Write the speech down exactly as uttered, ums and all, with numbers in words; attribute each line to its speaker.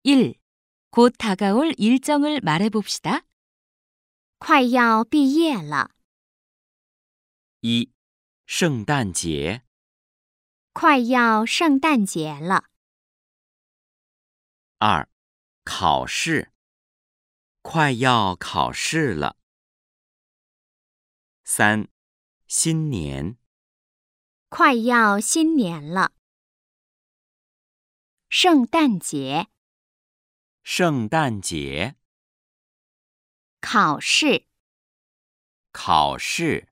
Speaker 1: 일. 곧 다가올 일정을 말해봅시다.
Speaker 2: 快要毕业了，
Speaker 3: 一、圣诞节。
Speaker 2: 快要圣诞节了。
Speaker 3: 二、考试。快要考试了。三、新年。
Speaker 2: 快要新年了。圣诞节，
Speaker 3: 圣诞节。
Speaker 2: 考试。
Speaker 3: 考试。